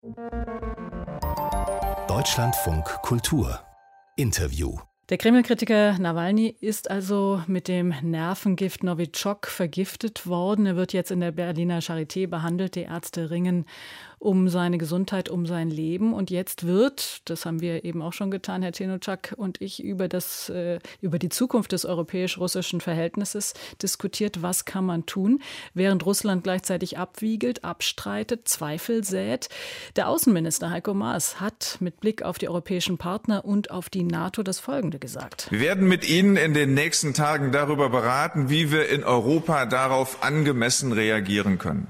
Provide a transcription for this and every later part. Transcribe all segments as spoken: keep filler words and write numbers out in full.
Deutschlandfunk Kultur Interview. Der Kreml-Kritiker Nawalny ist also mit dem Nervengift Novichok vergiftet worden. Er wird jetzt in der Berliner Charité behandelt. Die Ärzte ringen um seine Gesundheit, um sein Leben. Und jetzt wird, das haben wir eben auch schon getan, Herr Tenocak und ich, über, das, äh, über die Zukunft des europäisch-russischen Verhältnisses diskutiert. Was kann man tun, während Russland gleichzeitig abwiegelt, abstreitet, Zweifel sät? Der Außenminister Heiko Maas hat mit Blick auf die europäischen Partner und auf die NATO das Folgende gesagt. Wir werden mit Ihnen in den nächsten Tagen darüber beraten, wie wir in Europa darauf angemessen reagieren können.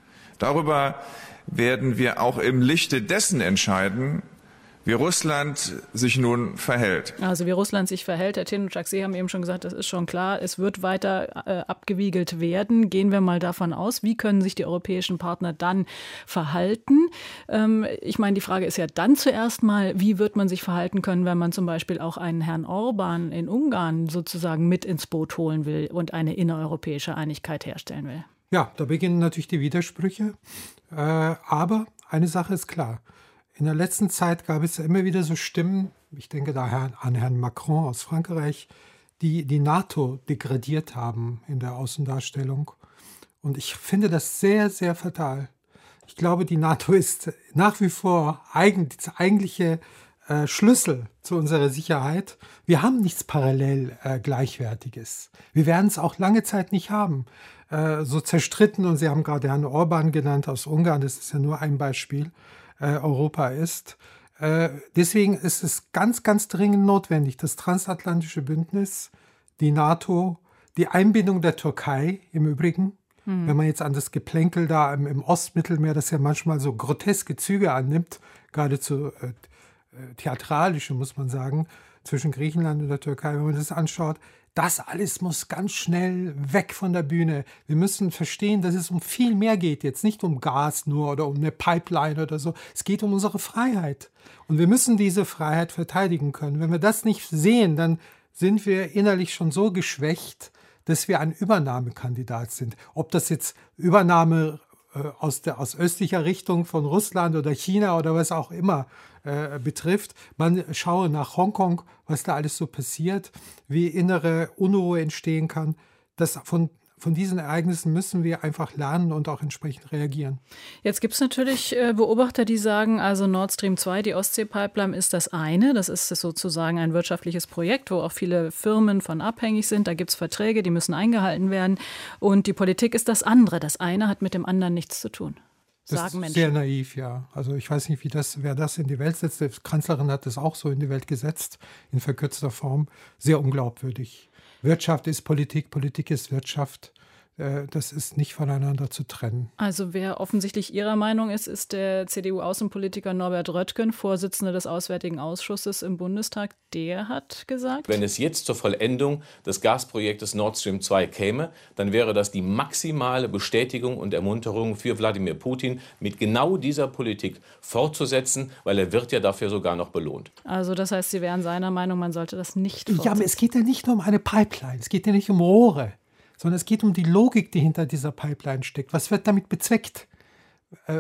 Darüber werden wir auch im Lichte dessen entscheiden, wie Russland sich nun verhält. Also wie Russland sich verhält, Herr Tenocak, Sie haben eben schon gesagt, das ist schon klar, es wird weiter äh, abgewiegelt werden. Gehen wir mal davon aus, wie können sich die europäischen Partner dann verhalten? Ähm, ich meine, die Frage ist ja dann zuerst mal, wie wird man sich verhalten können, wenn man zum Beispiel auch einen Herrn Orban in Ungarn sozusagen mit ins Boot holen will und eine innereuropäische Einigkeit herstellen will? Ja, da beginnen natürlich die Widersprüche. Äh, aber eine Sache ist klar. In der letzten Zeit gab es immer wieder so Stimmen, ich denke da an Herrn Macron aus Frankreich, die die NATO degradiert haben in der Außendarstellung. Und ich finde das sehr, sehr fatal. Ich glaube, die NATO ist nach wie vor eigen, der eigentliche äh, Schlüssel zu unserer Sicherheit. Wir haben nichts parallel äh, Gleichwertiges. Wir werden es auch lange Zeit nicht haben. Äh, so zerstritten, und Sie haben gerade Herrn Orban genannt aus Ungarn, das ist ja nur ein Beispiel, äh, Europa ist. Äh, deswegen ist es ganz, ganz dringend notwendig, das transatlantische Bündnis, die NATO, die Einbindung der Türkei im Übrigen. Hm. Wenn man jetzt an das Geplänkel da im, im Ostmittelmeer, das ja manchmal so groteske Züge annimmt, geradezu äh, theatralische, muss man sagen, zwischen Griechenland und der Türkei, wenn man das anschaut, das alles muss ganz schnell weg von der Bühne. Wir müssen verstehen, dass es um viel mehr geht. Jetzt nicht um Gas nur oder um eine Pipeline oder so. Es geht um unsere Freiheit. Und wir müssen diese Freiheit verteidigen können. Wenn wir das nicht sehen, dann sind wir innerlich schon so geschwächt, dass wir ein Übernahmekandidat sind. Ob das jetzt Übernahme äh, aus, der, aus östlicher Richtung von Russland oder China oder was auch immer äh, betrifft. Man schaue nach Hongkong, was da alles so passiert, wie innere Unruhe entstehen kann. Das von Von diesen Ereignissen müssen wir einfach lernen und auch entsprechend reagieren. Jetzt gibt es natürlich äh, Beobachter, die sagen, also Nord Stream zwei, die Ostsee-Pipeline ist das eine. Das ist sozusagen ein wirtschaftliches Projekt, wo auch viele Firmen von abhängig sind. Da gibt es Verträge, die müssen eingehalten werden. Und die Politik ist das andere. Das eine hat mit dem anderen nichts zu tun. Das sagen ist Menschen. Sehr naiv, ja. Also ich weiß nicht, wie das, wer das in die Welt setzt. Die Kanzlerin hat das auch so in die Welt gesetzt, in verkürzter Form. Sehr unglaubwürdig. Wirtschaft ist Politik, Politik ist Wirtschaft. Das ist nicht voneinander zu trennen. Also wer offensichtlich Ihrer Meinung ist, ist der C D U-Außenpolitiker Norbert Röttgen, Vorsitzender des Auswärtigen Ausschusses im Bundestag. Der hat gesagt: Wenn es jetzt zur Vollendung des Gasprojektes Nord Stream zwei käme, dann wäre das die maximale Bestätigung und Ermunterung für Wladimir Putin, mit genau dieser Politik fortzusetzen, weil er wird ja dafür sogar noch belohnt. Also das heißt, Sie wären seiner Meinung, man sollte das nicht fortsetzen. Ja, aber es geht ja nicht nur um eine Pipeline, es geht ja nicht um Rohre, sondern es geht um die Logik, die hinter dieser Pipeline steckt. Was wird damit bezweckt? Äh,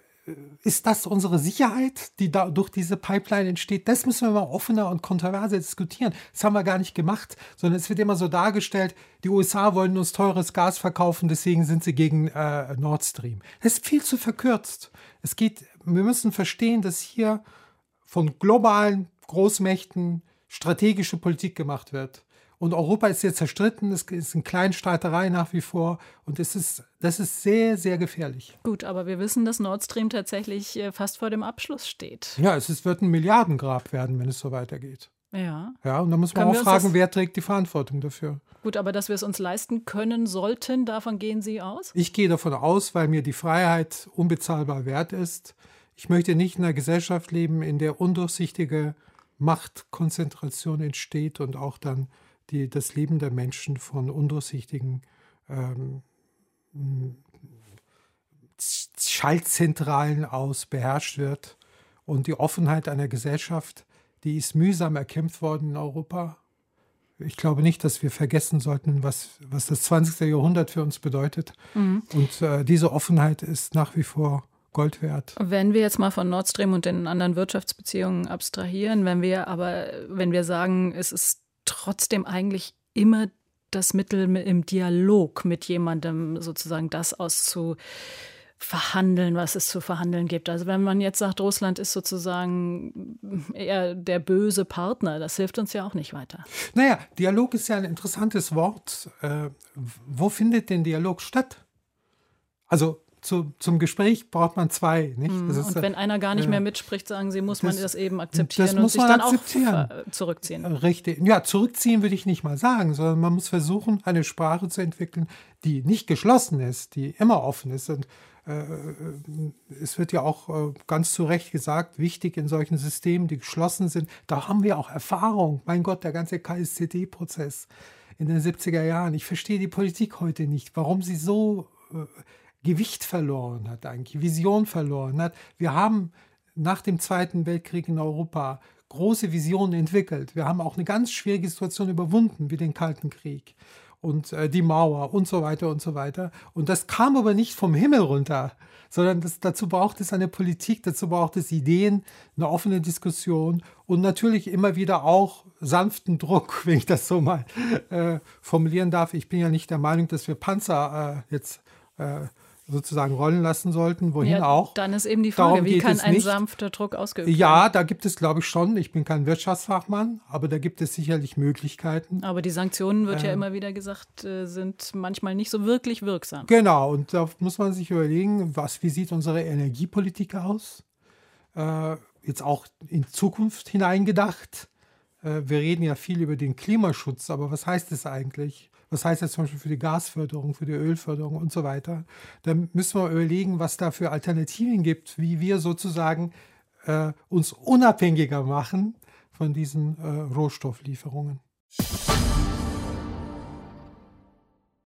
ist das unsere Sicherheit, die da durch diese Pipeline entsteht? Das müssen wir mal offener und kontroverser diskutieren. Das haben wir gar nicht gemacht, sondern es wird immer so dargestellt, die U S A wollen uns teures Gas verkaufen, deswegen sind sie gegen äh, Nord Stream. Das ist viel zu verkürzt. Es geht, wir müssen verstehen, dass hier von globalen Großmächten strategische Politik gemacht wird. Und Europa ist jetzt zerstritten, es ist eine kleine Streiterei nach wie vor und es ist, das ist sehr, sehr gefährlich. Gut, aber wir wissen, dass Nord Stream tatsächlich fast vor dem Abschluss steht. Ja, es ist, wird ein Milliardengrab werden, wenn es so weitergeht. Ja. Ja, und da muss man Können auch fragen, wer trägt die Verantwortung dafür. Gut, aber dass wir es uns leisten können sollten, davon gehen Sie aus? Ich gehe davon aus, weil mir die Freiheit unbezahlbar wert ist. Ich möchte nicht in einer Gesellschaft leben, in der undurchsichtige Machtkonzentration entsteht und auch dann die, das Leben der Menschen von undurchsichtigen ähm, Schaltzentralen aus beherrscht wird. Und die Offenheit einer Gesellschaft, die ist mühsam erkämpft worden in Europa. Ich glaube nicht, dass wir vergessen sollten, was, was das zwanzigste Jahrhundert für uns bedeutet. Mhm. Und äh, diese Offenheit ist nach wie vor Gold wert. Wenn wir jetzt mal von Nord Stream und den anderen Wirtschaftsbeziehungen abstrahieren, wenn wir aber, wenn wir sagen, es ist trotzdem eigentlich immer das Mittel im Dialog mit jemandem sozusagen das auszuverhandeln, was es zu verhandeln gibt. Also wenn man jetzt sagt, Russland ist sozusagen eher der böse Partner, das hilft uns ja auch nicht weiter. Naja, Dialog ist ja ein interessantes Wort. Äh, wo findet denn Dialog statt? Also Zu, zum Gespräch braucht man zwei. Nicht? Mm, das ist, und wenn einer gar nicht äh, mehr mitspricht, sagen Sie, muss das, man das eben akzeptieren das und muss sich man dann akzeptieren. auch äh, zurückziehen. Richtig. Ja, zurückziehen würde ich nicht mal sagen, sondern man muss versuchen, eine Sprache zu entwickeln, die nicht geschlossen ist, die immer offen ist. Und äh, es wird ja auch äh, ganz zu Recht gesagt, wichtig in solchen Systemen, die geschlossen sind, da haben wir auch Erfahrung. Mein Gott, der ganze K S Z D-Prozess in den siebziger Jahren. Ich verstehe die Politik heute nicht, warum sie so äh, Gewicht verloren hat, eigentlich Vision verloren hat. Wir haben nach dem Zweiten Weltkrieg in Europa große Visionen entwickelt. Wir haben auch eine ganz schwierige Situation überwunden, wie den Kalten Krieg und äh, die Mauer und so weiter und so weiter. Und das kam aber nicht vom Himmel runter, sondern das, dazu braucht es eine Politik, dazu braucht es Ideen, eine offene Diskussion und natürlich immer wieder auch sanften Druck, wenn ich das so mal äh, formulieren darf. Ich bin ja nicht der Meinung, dass wir Panzer äh, jetzt äh, sozusagen rollen lassen sollten, wohin ja, auch. Dann ist eben die Frage, Darum wie kann ein nicht. sanfter Druck ausgeübt werden? Ja, da gibt es, glaube ich, schon, ich bin kein Wirtschaftsfachmann, aber da gibt es sicherlich Möglichkeiten. Aber die Sanktionen, wird äh, ja immer wieder gesagt, sind manchmal nicht so wirklich wirksam. Genau, und da muss man sich überlegen, was, wie sieht unsere Energiepolitik aus? Äh, jetzt auch in Zukunft hineingedacht. Äh, wir reden ja viel über den Klimaschutz, aber was heißt das eigentlich? Was heißt das zum Beispiel für die Gasförderung, für die Ölförderung und so weiter? Da müssen wir überlegen, was da für Alternativen gibt, wie wir sozusagen äh, uns unabhängiger machen von diesen äh, Rohstofflieferungen.